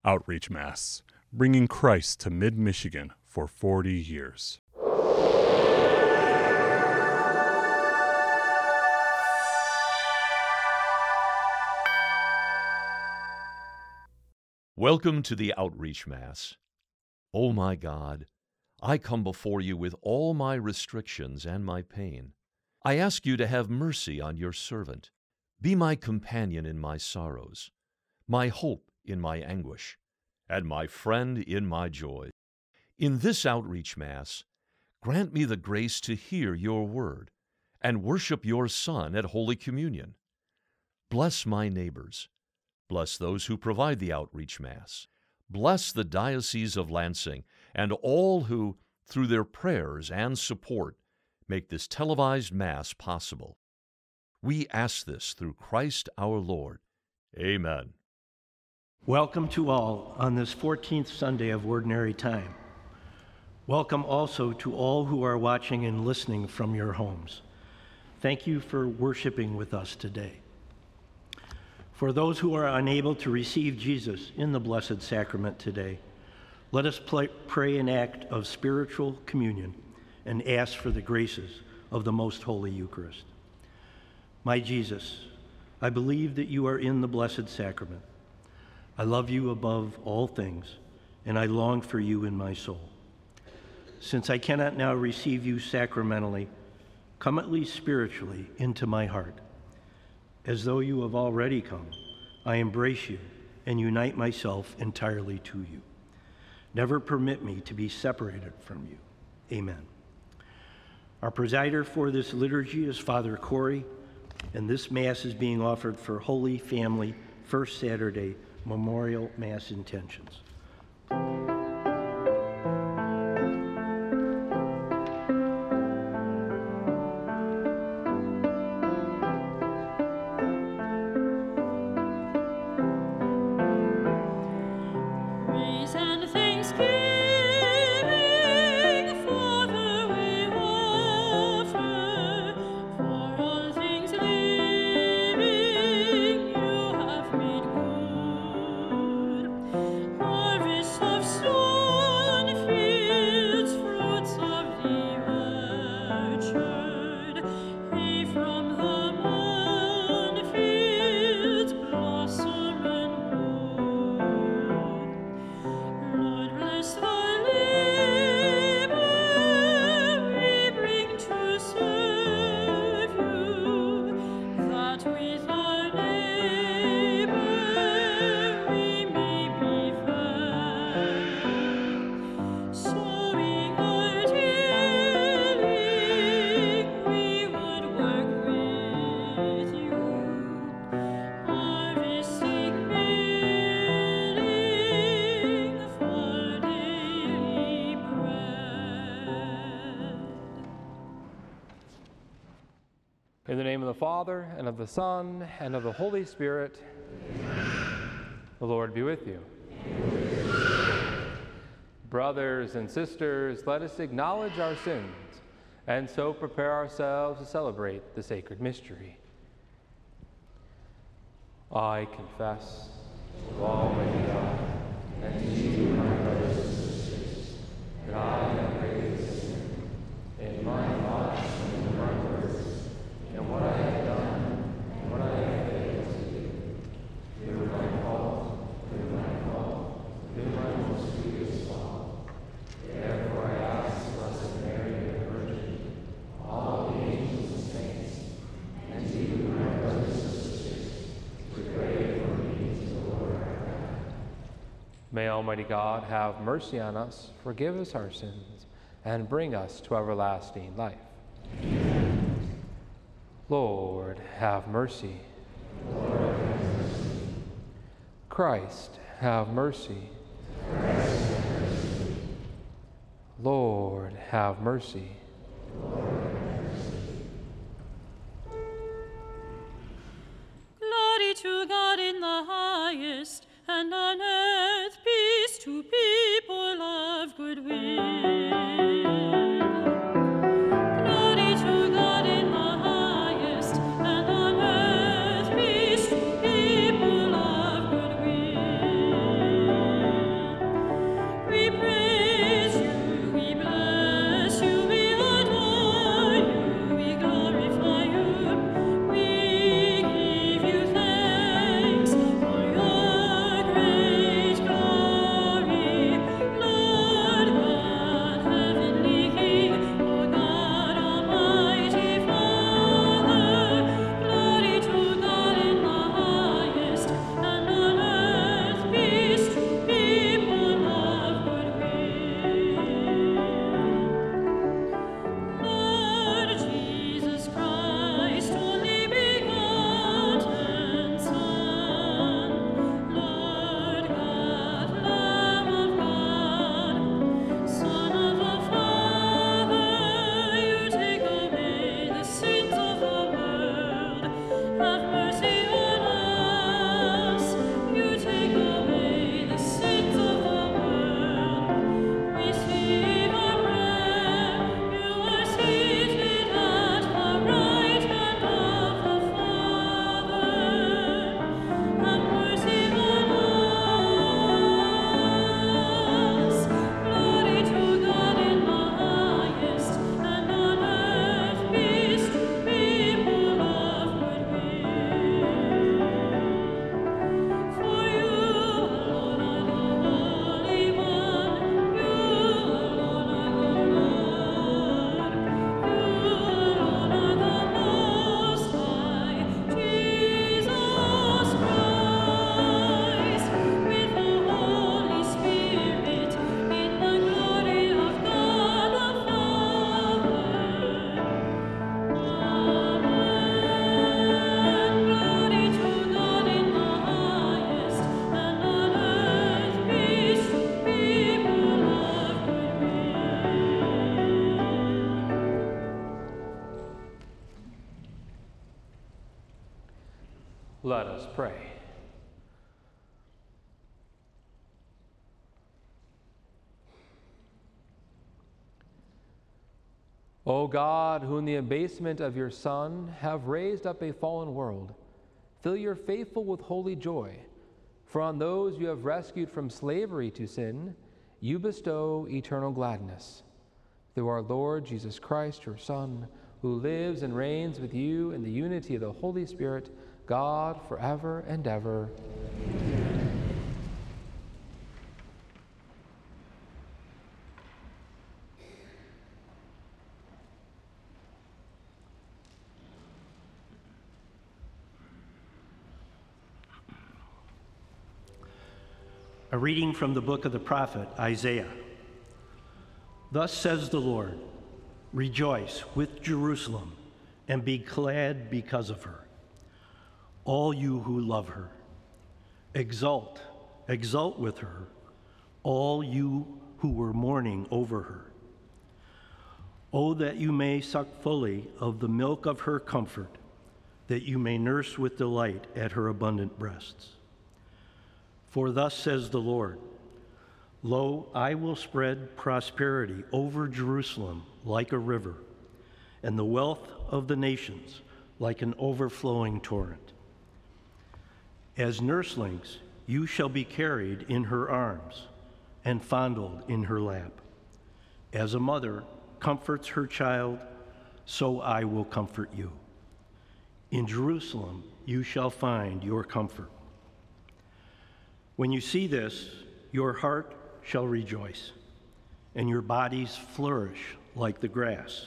Outreach Mass, bringing Christ to mid-Michigan for 40 years. Welcome to the Outreach Mass. O my God, I come before you with all my restrictions and my pain. I ask you to have mercy on your servant. Be my companion in my sorrows, my hope in my anguish, and my friend in my joy. In this Outreach Mass, grant me the grace to hear your word and worship your Son at Holy Communion. Bless my neighbors. Bless those who provide the Outreach Mass. Bless the Diocese of Lansing and all who, through their prayers and support, make this televised Mass possible. We ask this through Christ our Lord. Amen. Welcome to all on this 14th Sunday of Ordinary Time. Welcome also to all who are watching and listening from your homes. Thank you for worshiping with us today. For those who are unable to receive Jesus in the Blessed Sacrament today, let us pray an act of spiritual communion and ask for the graces of the Most Holy Eucharist. My Jesus, I believe that you are in the Blessed Sacrament. I love you above all things, and I long for you in my soul. Since I cannot now receive you sacramentally, come at least spiritually into my heart. As though you have already come, I embrace you and unite myself entirely to you. Never permit me to be separated from you. Amen. Our presider for this liturgy is Father Corey, and this Mass is being offered for Holy Family First Saturday Memorial Mass intentions. In the name of the Father, and of the Son, and of the Holy Spirit. The Lord be with you. Brothers and sisters, let us acknowledge our sins, and so prepare ourselves to celebrate the sacred mystery. I confess to Almighty God, and to you, my brothers and sisters, that I have greatly sinned in my thoughts and in my words, and what I have done, and what I have failed to do. Through my fault, through my most grievous fault. Therefore I ask Blessed Mary, the Virgin, all the angels and saints, and you, my brothers and sisters, to pray for me to the Lord our God. May Almighty God have mercy on us, forgive us our sins, and bring us to everlasting life. Amen. Lord, have mercy. Lord, have mercy. Christ, have mercy. Christ, have mercy. Lord, have mercy. Lord, have mercy. Glory to God in the highest, and on earth peace to people of good will. Glory to God in the highest, and on earth peace to people of good will. Let us pray. O God, who in the abasement of your Son have raised up a fallen world, fill your faithful with holy joy, for on those you have rescued from slavery to sin, you bestow eternal gladness. Through our Lord Jesus Christ, your Son, who lives and reigns with you in the unity of the Holy Spirit, God, forever and ever. A reading from the book of the prophet Isaiah. Thus says the Lord, rejoice with Jerusalem and be glad because of her, all you who love her. Exult, exult with her, all you who were mourning over her. Oh, that you may suck fully of the milk of her comfort, that you may nurse with delight at her abundant breasts. For thus says the Lord, lo, I will spread prosperity over Jerusalem like a river, and the wealth of the nations like an overflowing torrent. As nurslings, you shall be carried in her arms and fondled in her lap. As a mother comforts her child, so I will comfort you. In Jerusalem you shall find your comfort. When you see this, your heart shall rejoice, and your bodies flourish like the grass.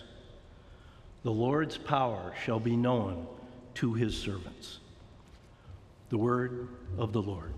The Lord's power shall be known to his servants. The word of the Lord.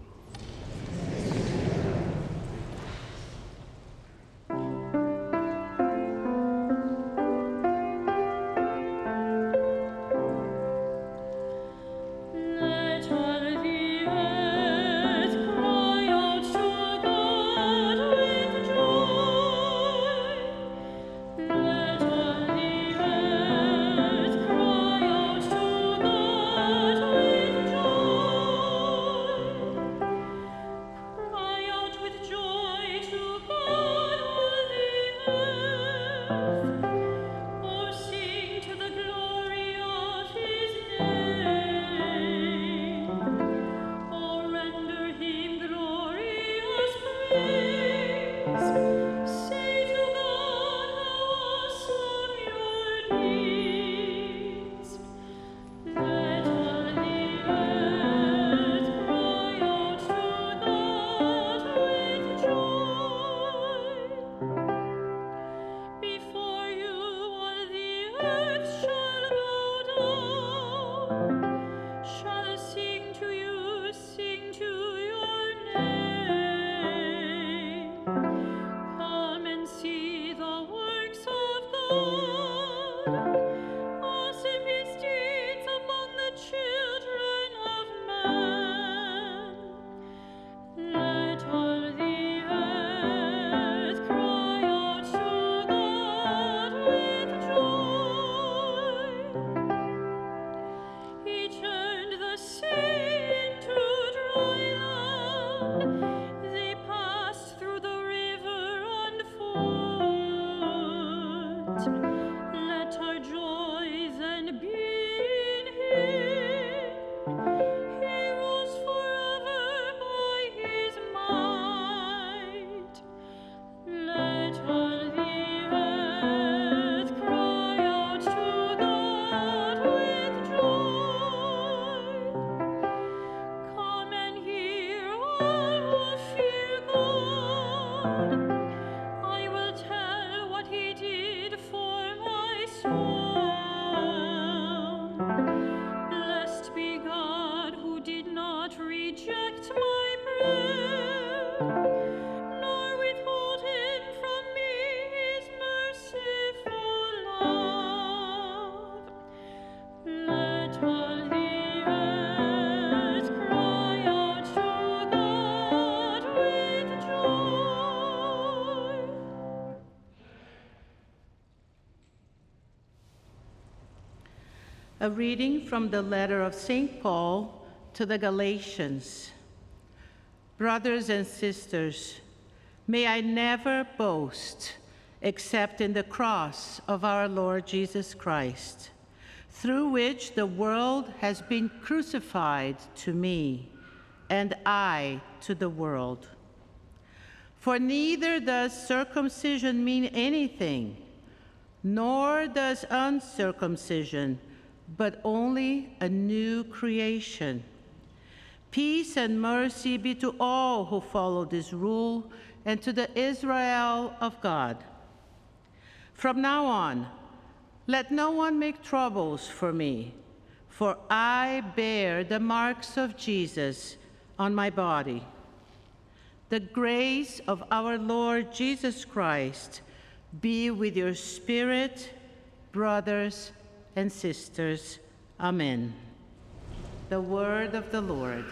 A reading from the letter of St. Paul to the Galatians, brothers and sisters, may I never boast except in the cross of our Lord Jesus Christ, through which the world has been crucified to me, and I to the world. For neither does circumcision mean anything, nor does uncircumcision, but only a new creation. Peace and mercy be to all who follow this rule, and to the Israel of God. From now on, let no one make troubles for me, for I bear the marks of Jesus on my body. The grace of our Lord Jesus Christ be with your spirit, brothers and sisters. Amen. The word of the Lord.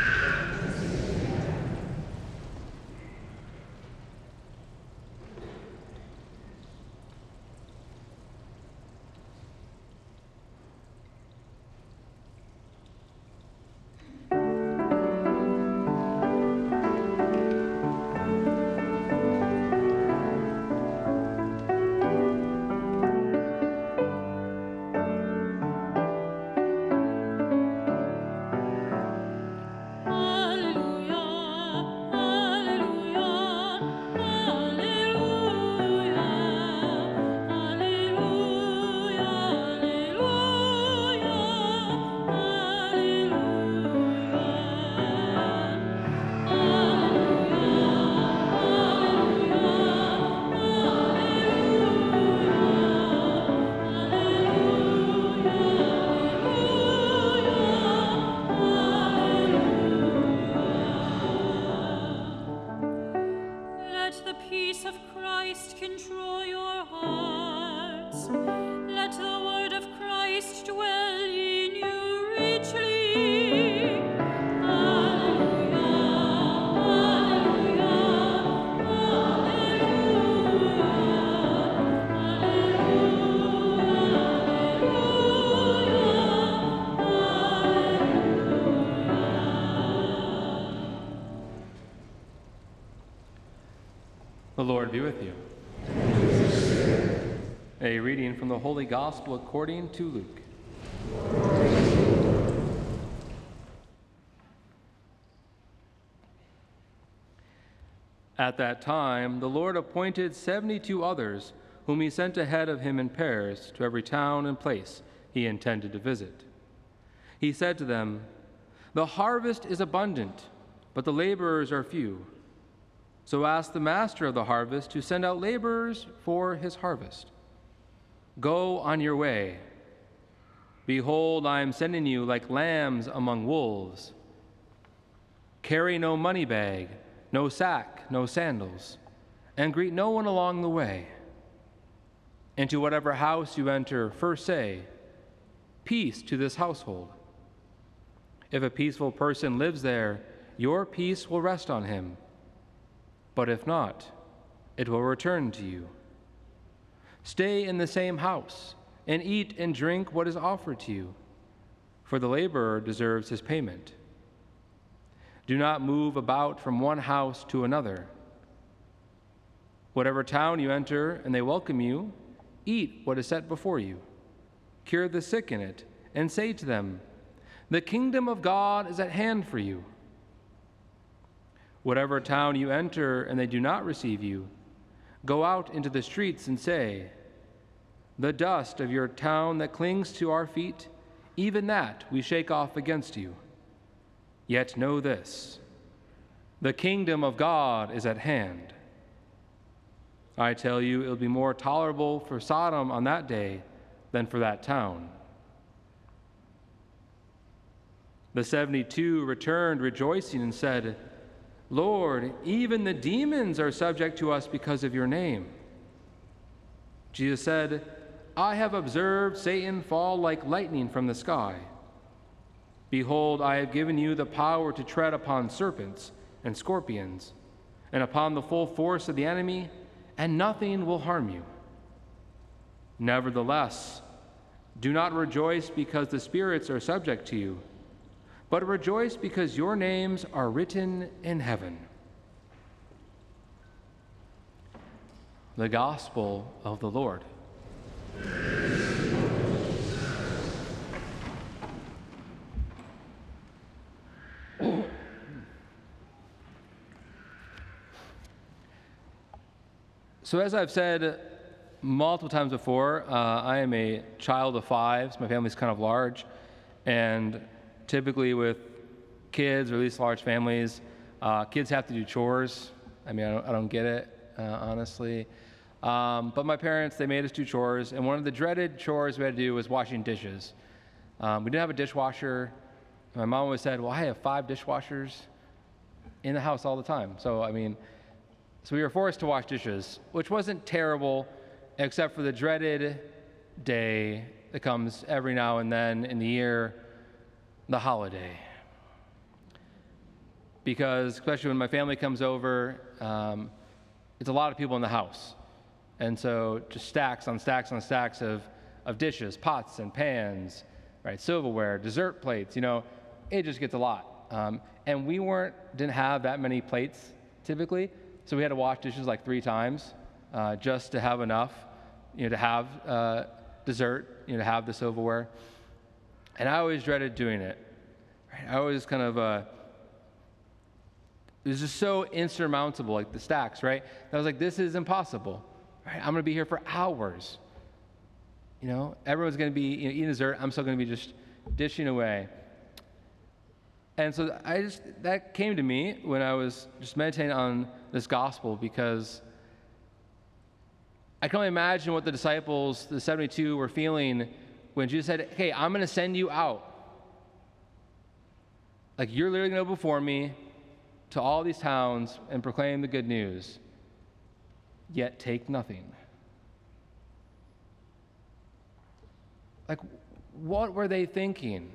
The Lord be with you. A reading from the Holy Gospel according to Luke. At that time, the Lord appointed 72 others, whom he sent ahead of him in pairs to every town and place he intended to visit. He said to them, "The harvest is abundant, but the laborers are few. So ask the master of the harvest to send out laborers for his harvest. Go on your way. Behold, I am sending you like lambs among wolves. Carry no money bag, no sack, no sandals, and greet no one along the way. Into whatever house you enter, first say, 'Peace to this household.' If a peaceful person lives there, your peace will rest on him. But if not, it will return to you. Stay in the same house and eat and drink what is offered to you, for the laborer deserves his payment. Do not move about from one house to another. Whatever town you enter and they welcome you, eat what is set before you. Cure the sick in it, and say to them, 'The kingdom of God is at hand for you.' Whatever town you enter and they do not receive you, go out into the streets and say, 'The dust of your town that clings to our feet, even that we shake off against you.' Yet know this, the kingdom of God is at hand. I tell you, it will be more tolerable for Sodom on that day than for that town." The 72 returned rejoicing and said, "Lord, even the demons are subject to us because of your name." Jesus said, "I have observed Satan fall like lightning from the sky. Behold, I have given you the power to tread upon serpents and scorpions, and upon the full force of the enemy, and nothing will harm you. Nevertheless, do not rejoice because the spirits are subject to you, but rejoice because your names are written in heaven. The Gospel of the Lord. So as I've said multiple times before, I am a child of 5. So my family's kind of large, and typically with kids, or at least large families, kids have to do chores. I mean, I don't get it, honestly. But my parents, they made us do chores, and one of the dreaded chores we had to do was washing dishes. We didn't have a dishwasher. My mom always said, well, I have 5 dishwashers in the house all the time. So we were forced to wash dishes, which wasn't terrible, except for the dreaded day that comes every now and then in the year, the holiday. Because especially when my family comes over, it's a lot of people in the house. And so just stacks on stacks on stacks of dishes, pots and pans, right, silverware, dessert plates, it just gets a lot. And we didn't have that many plates typically, so we had to wash dishes like 3 times just to have enough, to have dessert, to have the silverware. And I always dreaded doing it. Right? I always kind of, it was just so insurmountable, like the stacks, right? And I was like, this is impossible. Right? I'm going to be here for hours. Everyone's going to be eating dessert. I'm still going to be just dishing away. And so that came to me when I was just meditating on this gospel, because I can only imagine what the disciples, the 72, were feeling when Jesus said, hey, I'm going to send you out. Like, you're literally going to go before me to all these towns and proclaim the good news, yet take nothing. Like, what were they thinking?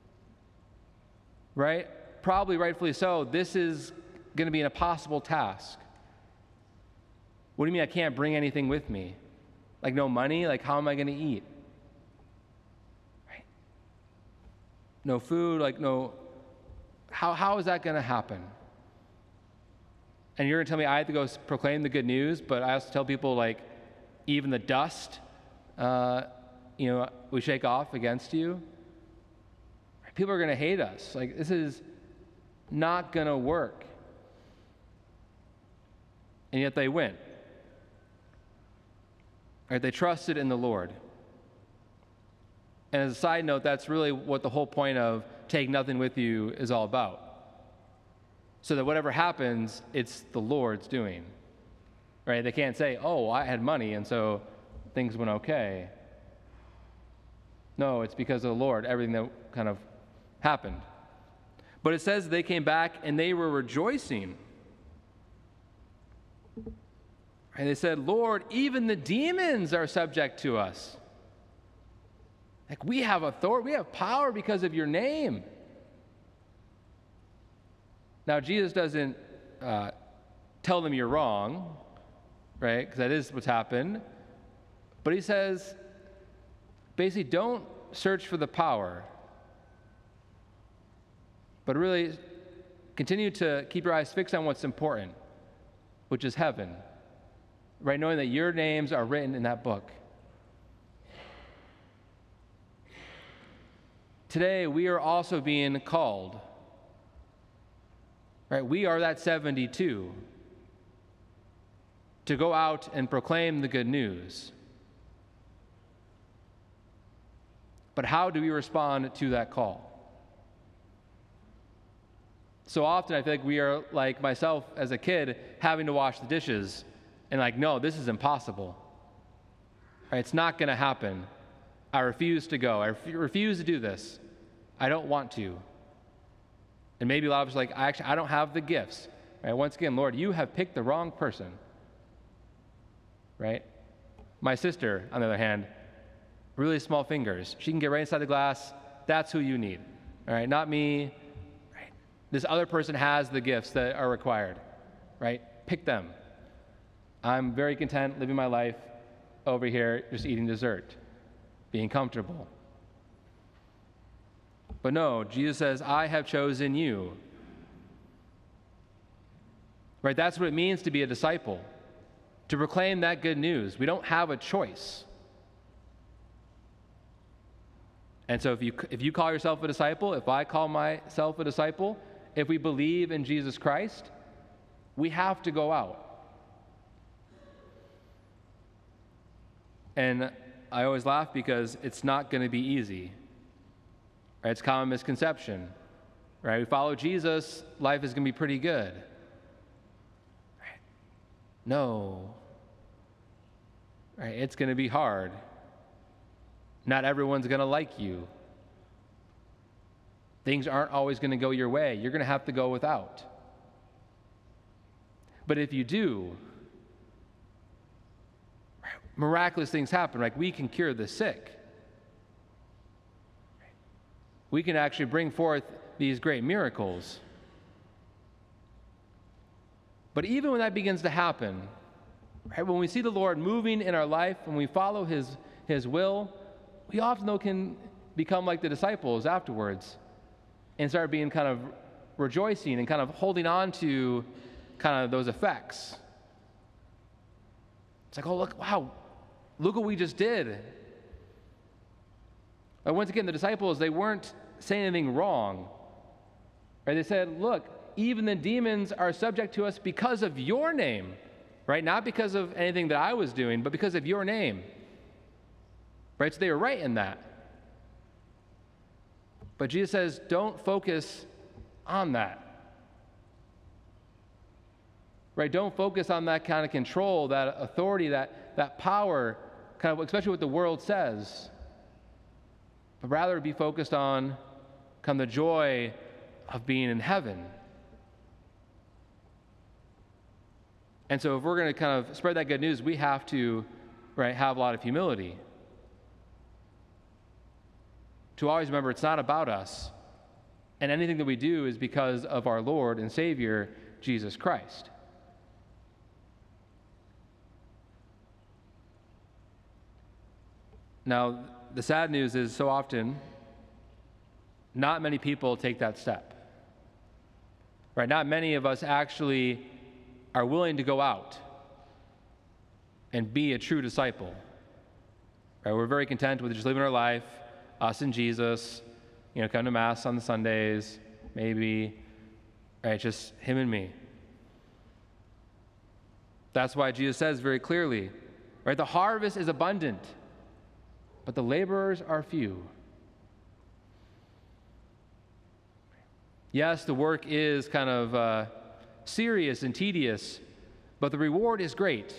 Right? Probably rightfully so. This is going to be an impossible task. What do you mean I can't bring anything with me? Like, no money? Like, how am I going to eat? Right? No food? Like, no. How is that going to happen? And you're going to tell me I have to go proclaim the good news, but I also tell people, like, even the dust, we shake off against you. People are going to hate us. Like, this is not going to work. And yet they went. Right? They trusted in the Lord. And as a side note, that's really what the whole point of take nothing with you is all about. So that whatever happens, it's the Lord's doing. Right? They can't say, oh, I had money and so things went okay. No, it's because of the Lord, everything that kind of happened. But it says they came back and they were rejoicing. And they said, Lord, even the demons are subject to us. Like, we have authority, we have power because of your name. Now, Jesus doesn't tell them you're wrong, right? Because that is what's happened. But he says, basically, don't search for the power, but really continue to keep your eyes fixed on what's important, which is heaven, right? Knowing that your names are written in that book. Today, we are also being called, right? We are that 72 to go out and proclaim the good news. But how do we respond to that call? So often I feel like we are, like myself as a kid, having to wash the dishes and like, no, this is impossible. Right? It's not going to happen. I refuse to go. I refuse to do this. I don't want to. And maybe a lot of us are like, I don't have the gifts. Right? Once again, Lord, you have picked the wrong person. Right? My sister, on the other hand, really small fingers. She can get right inside the glass. That's who you need. All right? Not me. Right? This other person has the gifts that are required. Right? Pick them. I'm very content living my life over here just eating dessert, being comfortable. But no, Jesus says, I have chosen you. Right? That's what it means to be a disciple, to proclaim that good news. We don't have a choice. And so if you call yourself a disciple, if I call myself a disciple, if we believe in Jesus Christ, we have to go out. And I always laugh because it's not going to be easy. Right? It's a common misconception. Right? We follow Jesus, life is going to be pretty good. Right? No. Right? It's going to be hard. Not everyone's going to like you. Things aren't always going to go your way. You're going to have to go without. But if you do, miraculous things happen. Like we can cure the sick. We can actually bring forth these great miracles. But even when that begins to happen, right, when we see the Lord moving in our life, when we follow His will, we often though can become like the disciples afterwards and start being kind of rejoicing and kind of holding on to kind of those effects. It's like, oh, look, wow, look what we just did. But once again, the disciples, they weren't saying anything wrong. Right? They said, look, even the demons are subject to us because of your name. Right? Not because of anything that I was doing, but because of your name. Right? So they were right in that. But Jesus says, don't focus on that. Right? Don't focus on that kind of control, that authority, that power, kind of especially what the world says. But rather be focused on kind of the joy of being in heaven. And so if we're going to kind of spread that good news, we have to, right, have a lot of humility. To always remember it's not about us, and anything that we do is because of our Lord and Savior, Jesus Christ. Now, the sad news is so often, not many people take that step. Right? Not many of us actually are willing to go out and be a true disciple. Right? We're very content with just living our life, us and Jesus, come to Mass on the Sundays, maybe, right? Just Him and me. That's why Jesus says very clearly, right? The harvest is abundant, but the laborers are few. Yes, the work is kind of serious and tedious, but the reward is great.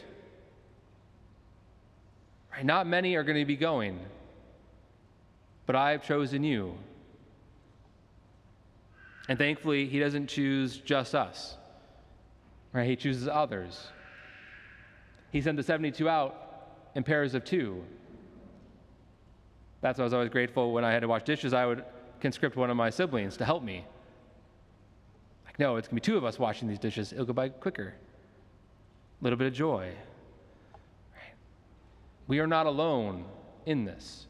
Right? Not many are going to be going, but I have chosen you. And thankfully, He doesn't choose just us. Right? He chooses others. He sent the 72 out in pairs of 2. That's why I was always grateful when I had to wash dishes. I would conscript one of my siblings to help me. Like, no, it's going to be 2 of us washing these dishes. It'll go by quicker. A little bit of joy. Right? We are not alone in this.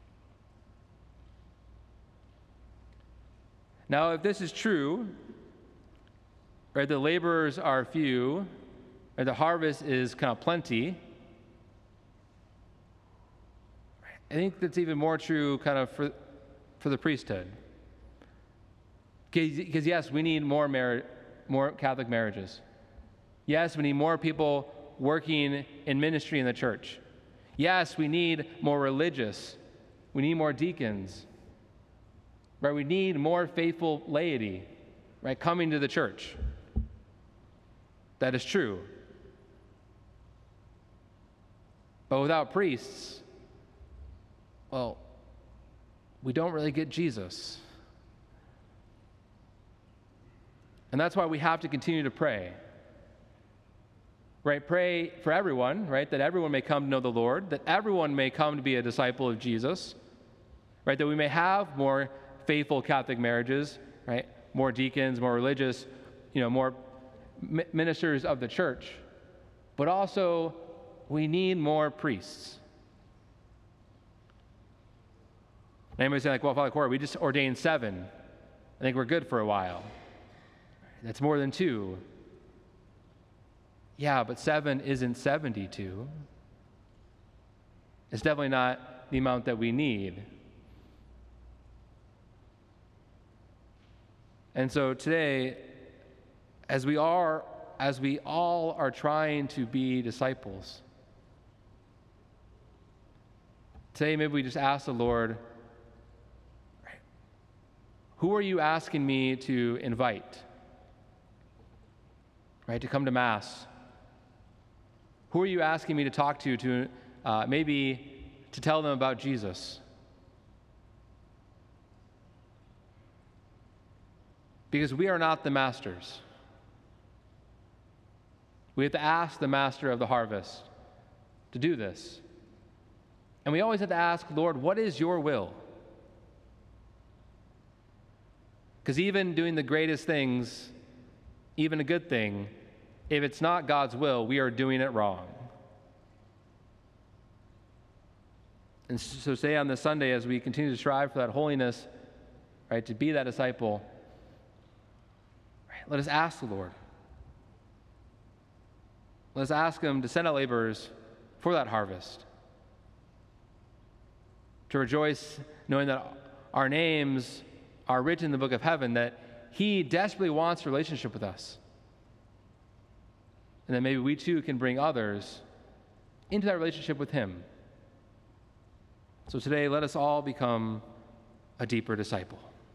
Now, if this is true, right, the laborers are few, or the harvest is kind of plenty, I think that's even more true kind of for the priesthood. Because yes, we need more Catholic marriages. Yes, we need more people working in ministry in the church. Yes, we need more religious. We need more deacons. Right? We need more faithful laity, right, coming to the church. That is true. But without priests, well, we don't really get Jesus. And that's why we have to continue to pray. Right? Pray for everyone, right? That everyone may come to know the Lord, that everyone may come to be a disciple of Jesus, right? That we may have more faithful Catholic marriages, right? More deacons, more religious, more ministers of the church. But also, we need more priests. And anybody say, like, well, Father Corey, we just ordained 7. I think we're good for a while. That's more than 2. Yeah, but 7 isn't 72. It's definitely not the amount that we need. And so today, as we all are trying to be disciples, today maybe we just ask the Lord, who are you asking me to invite? Right, to come to Mass? Who are you asking me to talk to maybe to tell them about Jesus? Because we are not the masters. We have to ask the master of the harvest to do this. And we always have to ask, Lord, what is your will? Because even doing the greatest things, even a good thing, if it's not God's will, we are doing it wrong. And so today on this Sunday, as we continue to strive for that holiness, right, to be that disciple, let us ask the Lord. Let us ask Him to send out laborers for that harvest. To rejoice knowing that our names are written in the book of heaven, that He desperately wants a relationship with us. And that maybe we too can bring others into that relationship with Him. So today, let us all become a deeper disciple.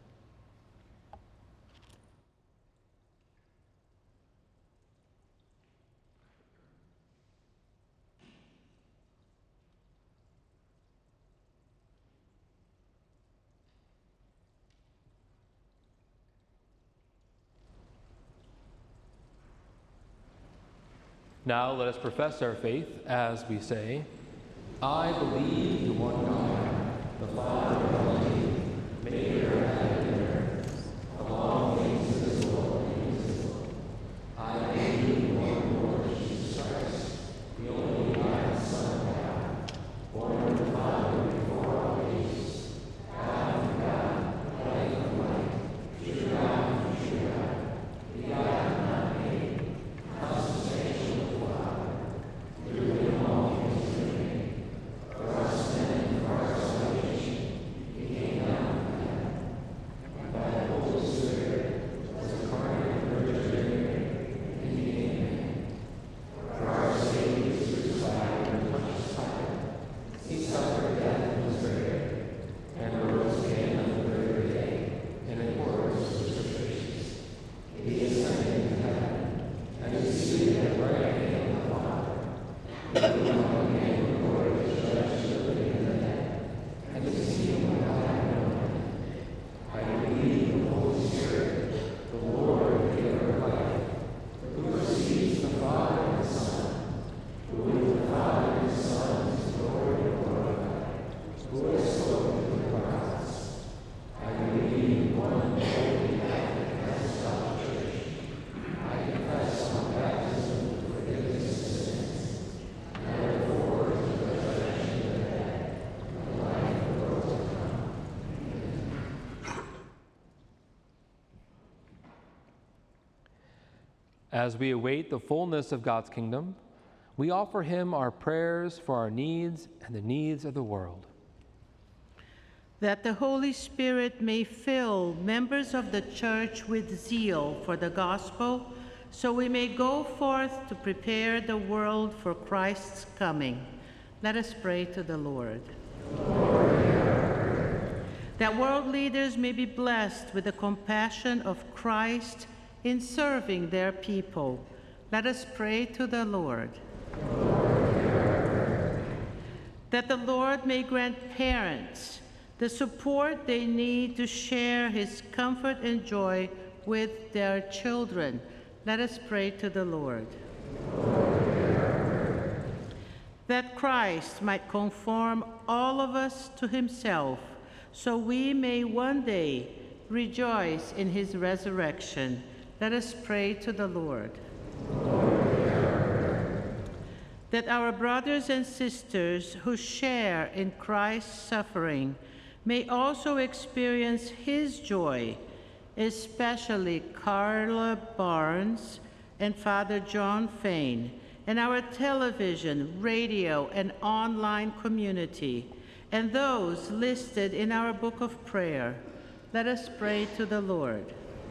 Now let us profess our faith as we say, I believe in one God, the Father Almighty, maker of heaven and earth, of all things visible and invisible. I believe in one Lord Jesus Christ, the only begotten Son of God, born of the Father before all ages, God from God, light from light, true God from true God, begotten not made, consubstantial with the Father, through Him all things were made. For us men and for our salvation, He came down from heaven, and by the Holy Spirit was incarnate of the Virgin Mary, and became man. For our sake He was crucified under Pontius Pilate. He suffered death and was buried, and rose again on the third day, in accordance with the Scriptures. He ascended into heaven, and is seated at the right hand of the Father. He will come again in glory to judge the living and the dead, and to see Him without end. I believe in the Holy Spirit, the Lord, the giver of life, who proceeds from the Father and the Son, who with the Father and the Son is Lord and glorified, who has spoken through the prophets. I believe in one holy Catholic and Apostolic Church. I confess my baptism for forgiveness of sins, and I look forward to the resurrection of the dead and the life of the world to come. As we await the fullness of God's kingdom, we offer Him our prayers for our needs and the needs of the world. That the Holy Spirit may fill members of the Church with zeal for the gospel, so we may go forth to prepare the world for Christ's coming. Let us pray to the Lord. That world leaders may be blessed with the compassion of Christ in serving their people. Let us pray to the Lord. That the Lord may grant parents the support they need to share His comfort and joy with their children. Let us pray to the Lord. That Christ might conform all of us to Himself, so we may one day rejoice in His resurrection. Let us pray to the Lord. That our brothers and sisters who share in Christ's suffering may also experience his joy, especially Carla Barnes and Father John Fain, and our television, radio, and online community, and those listed in our book of prayer. Let us pray to the Lord.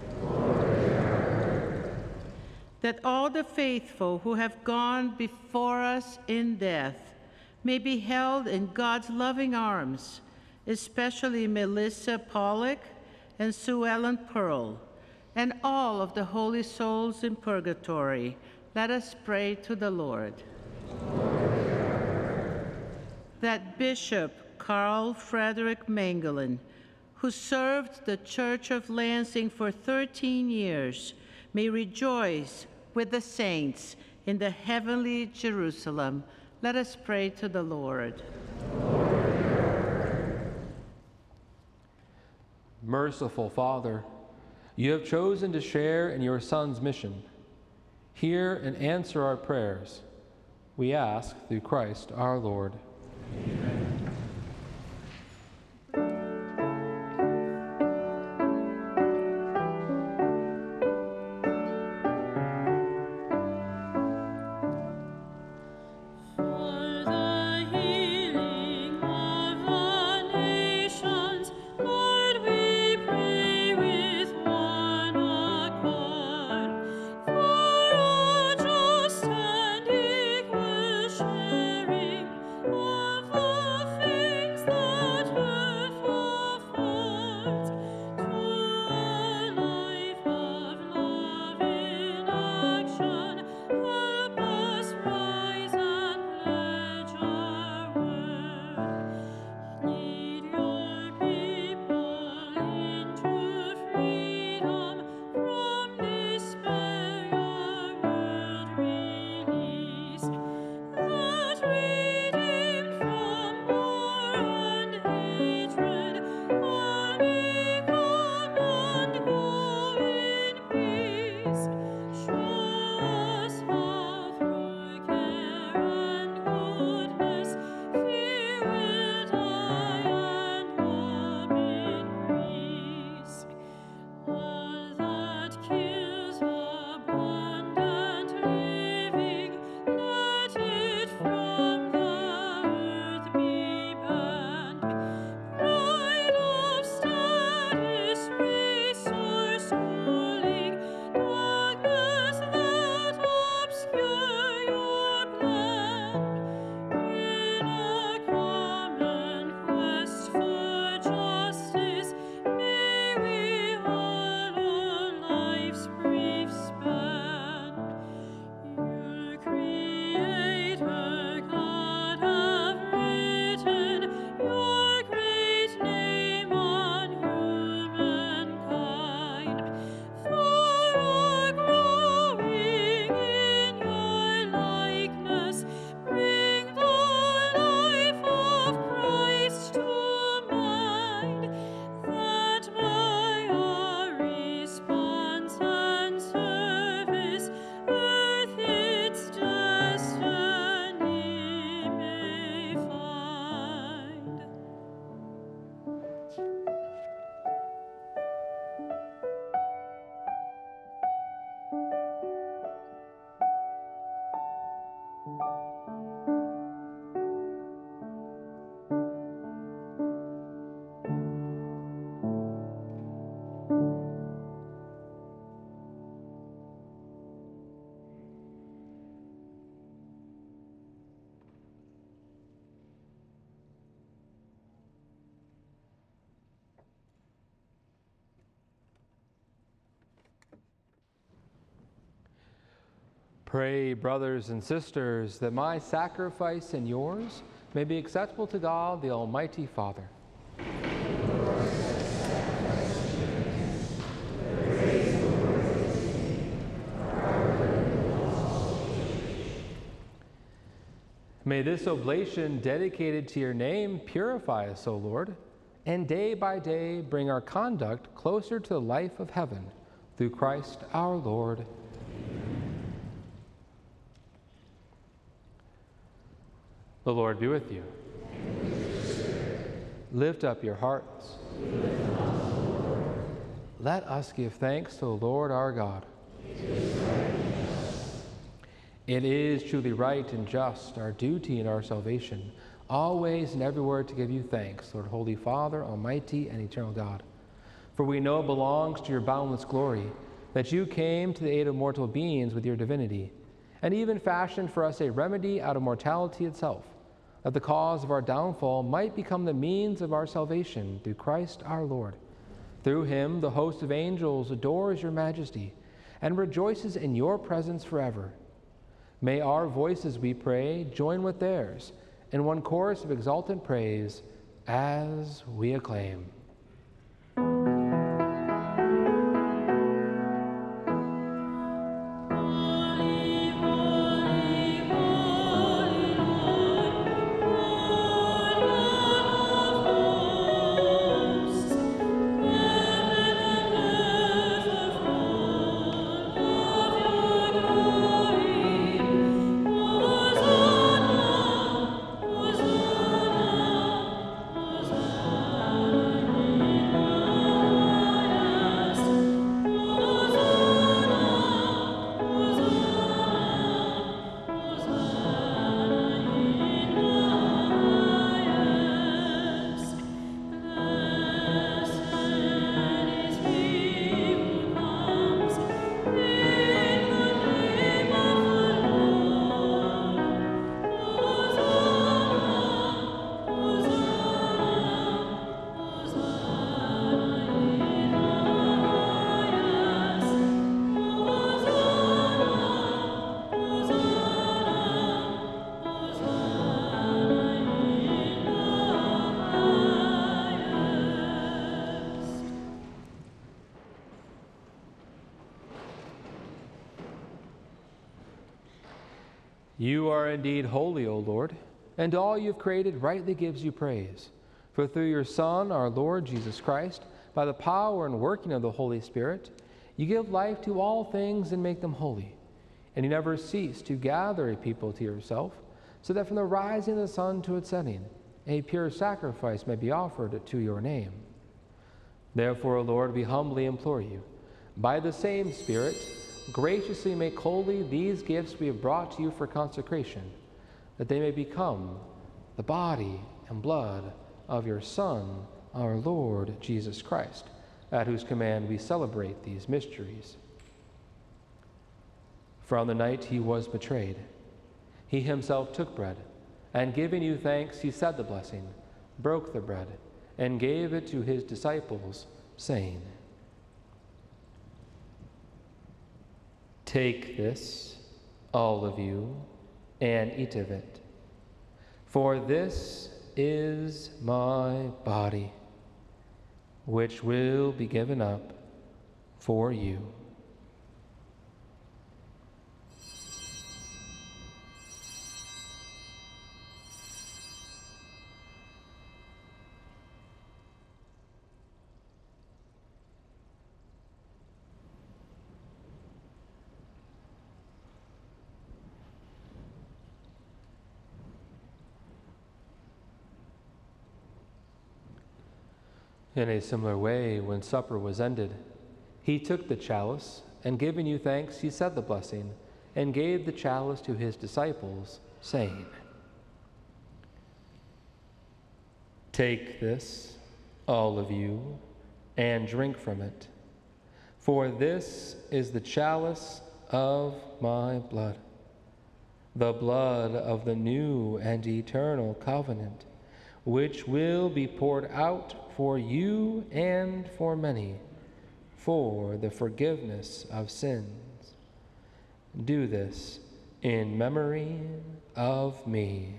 That all the faithful who have gone before us in death may be held in God's loving arms, especially Melissa Pollock and Sue Ellen Pearl, and all of the holy souls in purgatory. Let us pray to the Lord. That Bishop Carl Frederick Mengelen, who served the Church of Lansing for 13 years, may rejoice with the saints in the heavenly Jerusalem. Let us pray to the Lord. Merciful Father, you have chosen to share in your Son's mission. Hear and answer our prayers. We ask through Christ our Lord. Amen. Pray, brothers and sisters, that my sacrifice and yours may be acceptable to God, the Almighty Father. May this oblation dedicated to your name purify us, O Lord, and day by day bring our conduct closer to the life of heaven, through Christ our Lord. Amen. The Lord be with you. Lift up your hearts. Let us give thanks to the Lord our God. It is truly right and just, our duty and our salvation, always and everywhere to give you thanks, Lord, Holy Father, Almighty and eternal God. For we know it belongs to your boundless glory that you came to the aid of mortal beings with your divinity, and even fashioned for us a remedy out of mortality itself, that the cause of our downfall might become the means of our salvation through Christ our Lord. Through him the host of angels adores your majesty and rejoices in your presence forever. May our voices, we pray, join with theirs in one chorus of exultant praise as we acclaim. You are indeed holy, O Lord, and all you've created rightly gives you praise. For through your Son, our Lord Jesus Christ, by the power and working of the Holy Spirit, you give life to all things and make them holy. And you never cease to gather a people to yourself, so that from the rising of the sun to its setting, a pure sacrifice may be offered to your name. Therefore, O Lord, we humbly implore you, by the same Spirit, graciously make holy these gifts we have brought to you for consecration, that they may become the body and blood of your Son, our Lord Jesus Christ, at whose command we celebrate these mysteries. For on the night he was betrayed, he himself took bread, and giving you thanks, he said the blessing, broke the bread, and gave it to his disciples, saying, "Take this, all of you, and eat of it, for this is my body, which will be given up for you." In a similar way, when supper was ended, he took the chalice, and giving you thanks, he said the blessing, and gave the chalice to his disciples, saying, "Take this, all of you, and drink from it, for this is the chalice of my blood, the blood of the new and eternal covenant, which will be poured out for you and for many, for the forgiveness of sins. Do this in memory of me."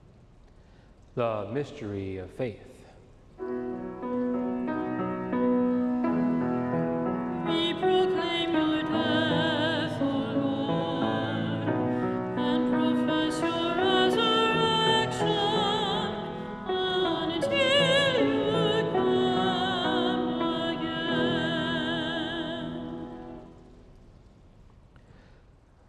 The mystery of faith.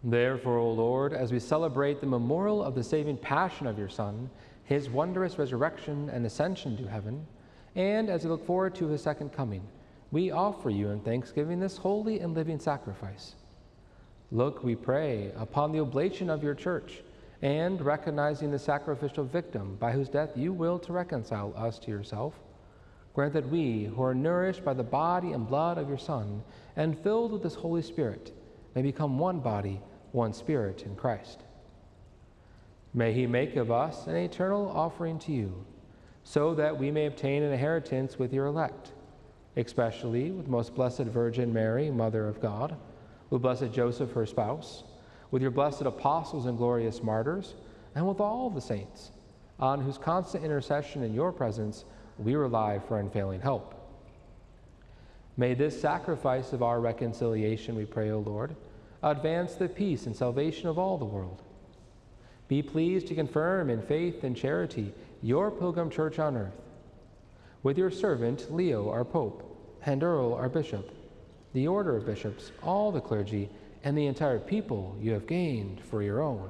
Therefore, O Lord, as we celebrate the memorial of the saving passion of your Son, his wondrous resurrection and ascension to heaven, and as we look forward to his second coming, we offer you in thanksgiving this holy and living sacrifice. Look, we pray, upon the oblation of your church, and recognizing the sacrificial victim by whose death you will to reconcile us to yourself, grant that we, who are nourished by the body and blood of your Son, and filled with this Holy Spirit, may become one body, one spirit in Christ. May he make of us an eternal offering to you, so that we may obtain an inheritance with your elect, especially with most blessed Virgin Mary, Mother of God, with blessed Joseph, her spouse, with your blessed apostles and glorious martyrs, and with all the saints, on whose constant intercession in your presence we rely for unfailing help. May this sacrifice of our reconciliation, we pray, O Lord, advance the peace and salvation of all the world. Be pleased to confirm in faith and charity your pilgrim church on earth. With your servant Leo, our Pope, and Earl, our Bishop, the order of bishops, all the clergy, and the entire people you have gained for your own.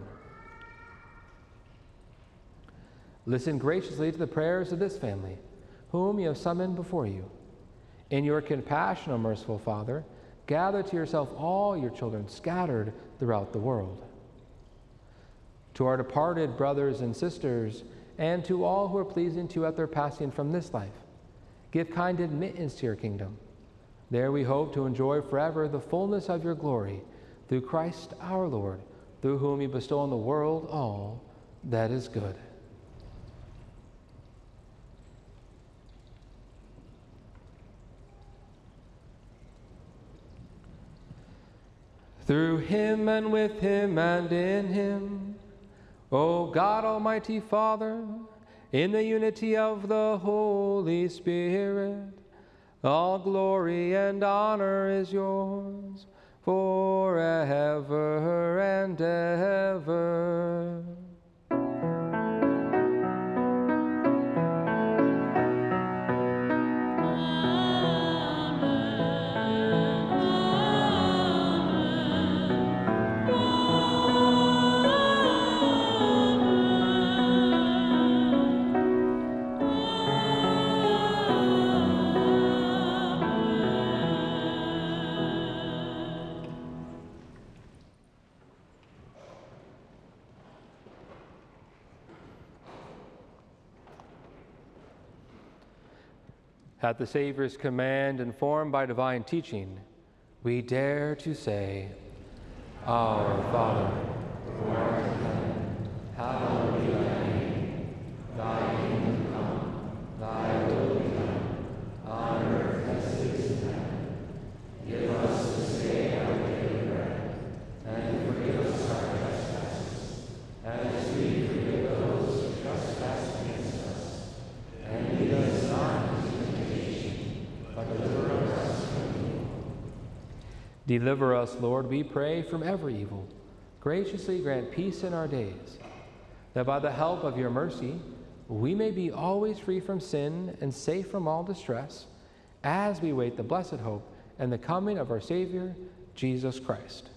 Listen graciously to the prayers of this family, whom you have summoned before you. In your compassion, O merciful Father, gather to yourself all your children scattered throughout the world. To our departed brothers and sisters, and to all who are pleasing to you at their passing from this life, give kind admittance to your kingdom. There we hope to enjoy forever the fullness of your glory, through Christ our Lord, through whom you bestow on the world all that is good. Through him and with him and in him, O God, Almighty Father, in the unity of the Holy Spirit, all glory and honor is yours forever and ever. At the Savior's command, informed by divine teaching, we dare to say, Our Father, who art in heaven, hallowed be thy name. Thy kingdom come, thy will be done, on earth as it is in heaven. Give us this day our daily bread, and forgive us our trespasses, as we forgive those who trespass against us. And lead us not Deliver us, Lord, we pray, from every evil. Graciously grant peace in our days, that by the help of your mercy we may be always free from sin and safe from all distress, as we wait the blessed hope and the coming of our Savior, Jesus Christ.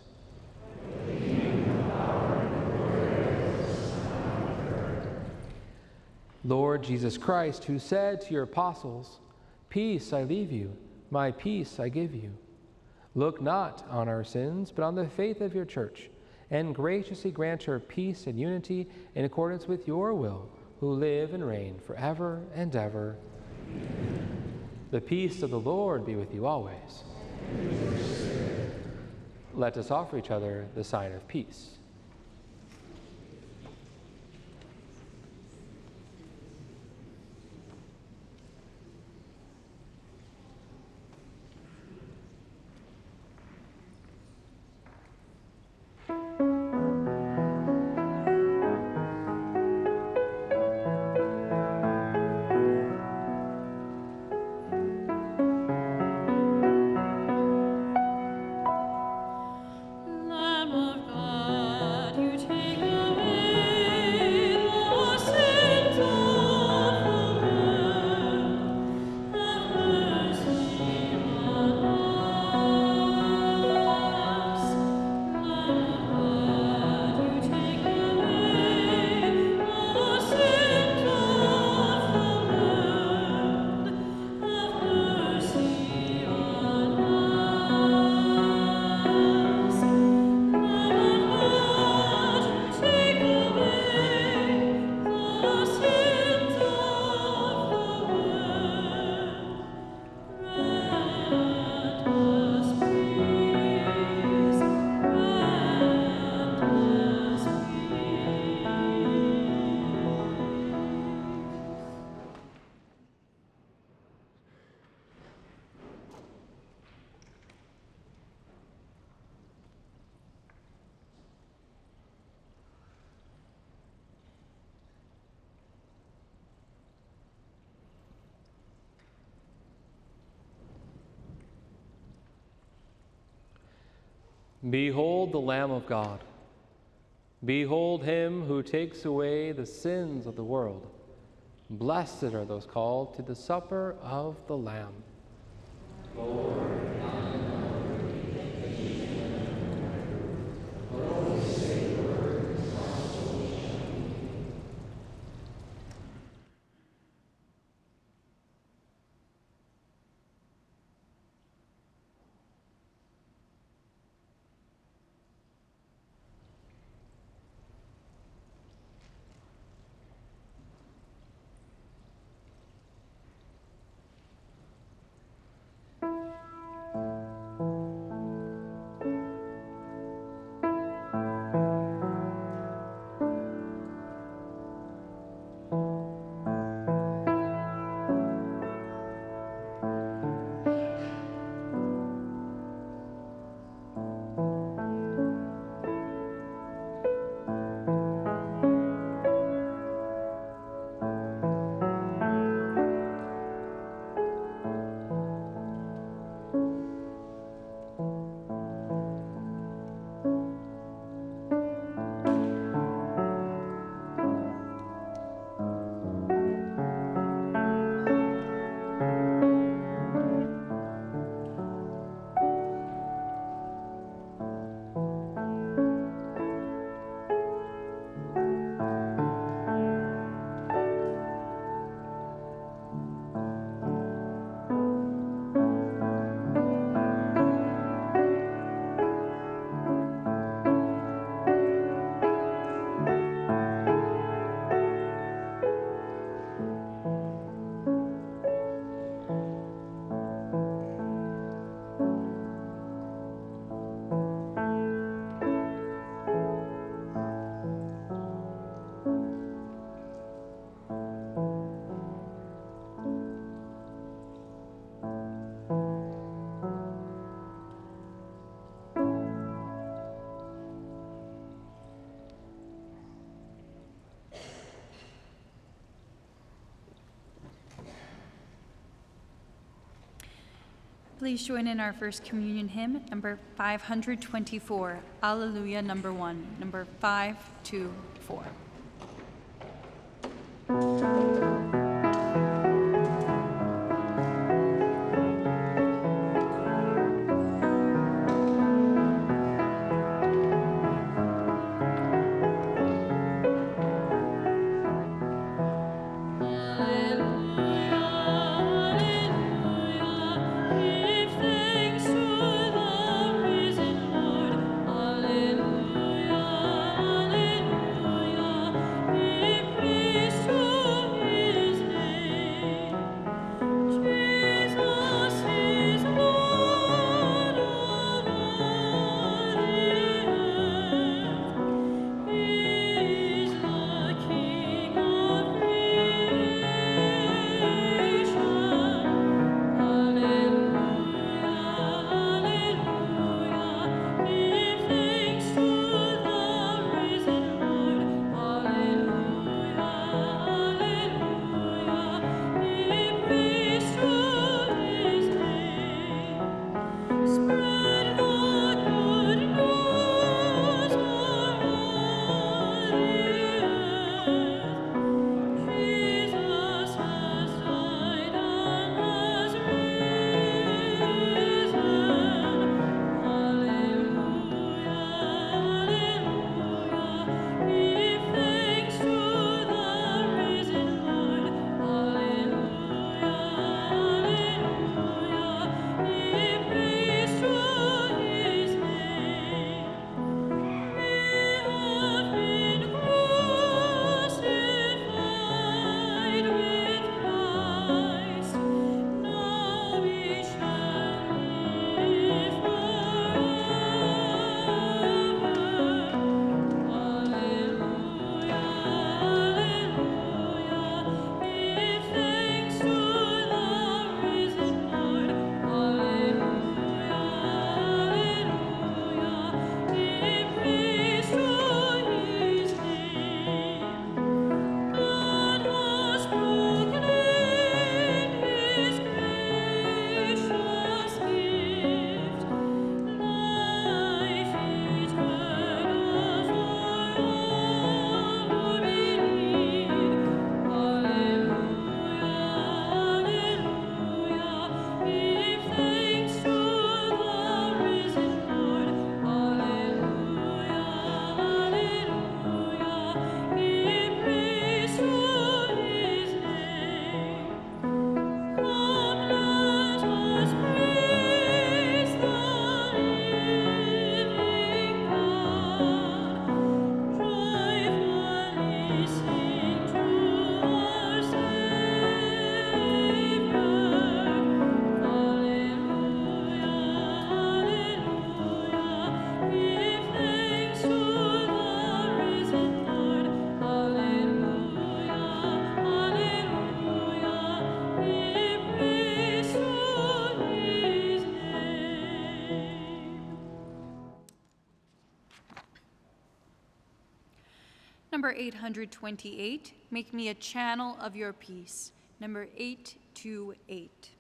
Lord Jesus Christ, who said to your apostles, Peace I leave you, my peace I give you. Look not on our sins, but on the faith of your church, and graciously grant her peace and unity in accordance with your will, who live and reign forever and ever. Amen. The peace of the Lord be with you always. Let us offer each other the sign of peace. Lamb of God. Behold the Lamb of God. Behold him who takes away the sins of the world. Blessed are those called to the supper of the Lamb. Please join in our First Communion hymn, number 524, Alleluia, number 1, number 524. Alleluia, alleluia. number 828, Make Me a Channel of Your Peace, number 828.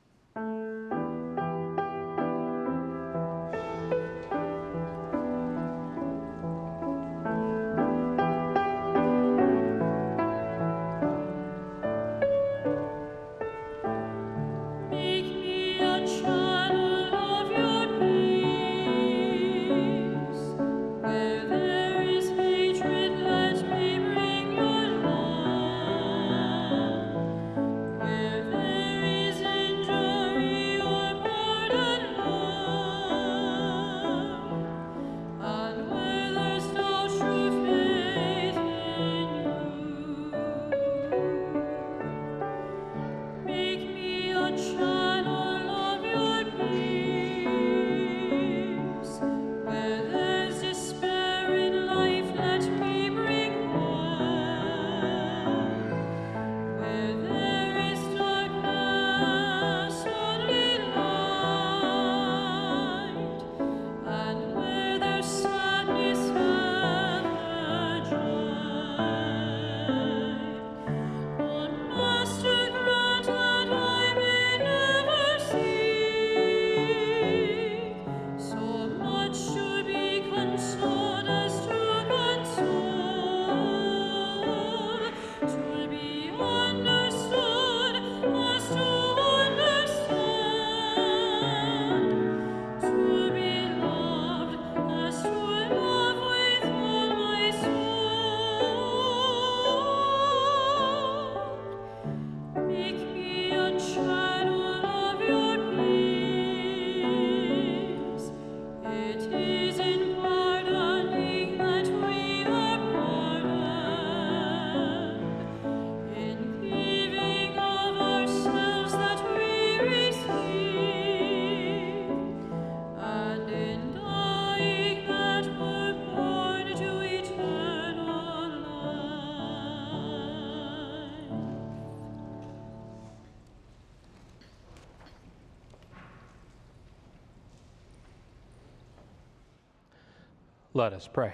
Let us pray.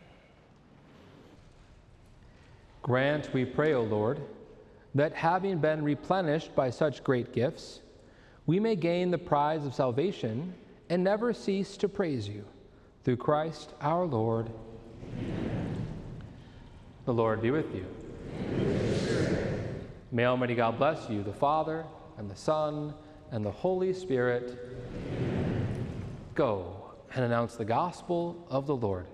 Grant, we pray, O Lord, that having been replenished by such great gifts, we may gain the prize of salvation and never cease to praise you. Through Christ our Lord. Amen. The Lord be with you. May Almighty God bless you, the Father, and the Son, and the Holy Spirit. Amen. Go and announce the gospel of the Lord.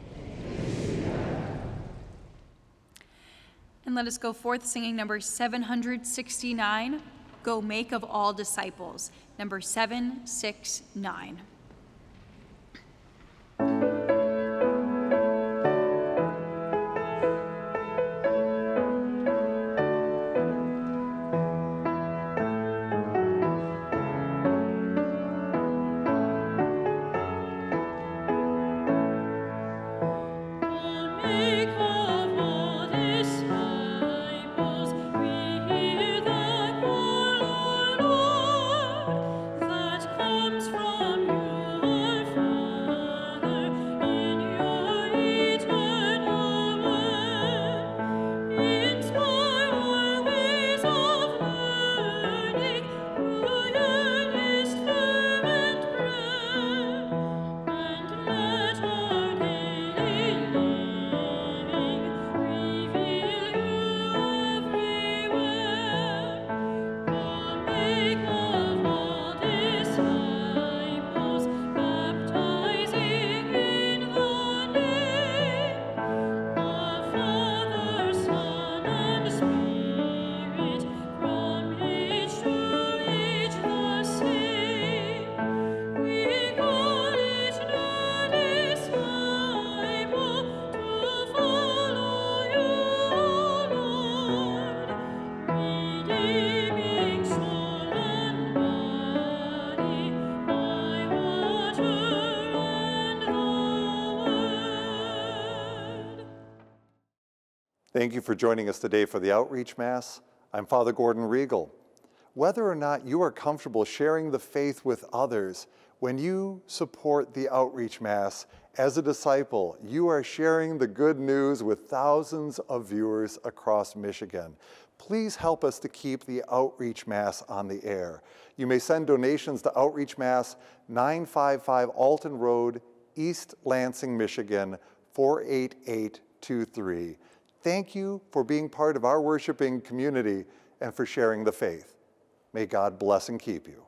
And let us go forth singing number 769, Go Make of All Disciples, number 769. Thank you for joining us today for the Outreach Mass. I'm Father Gordon Riegel. Whether or not you are comfortable sharing the faith with others, When you support the Outreach Mass as a disciple, you are sharing the good news with thousands of viewers across Michigan. Please help us to keep the Outreach Mass on the air. You may send donations to Outreach Mass, 955 Alton Road, East Lansing, Michigan, 48823. Thank you for being part of our worshiping community and for sharing the faith. May God bless and keep you.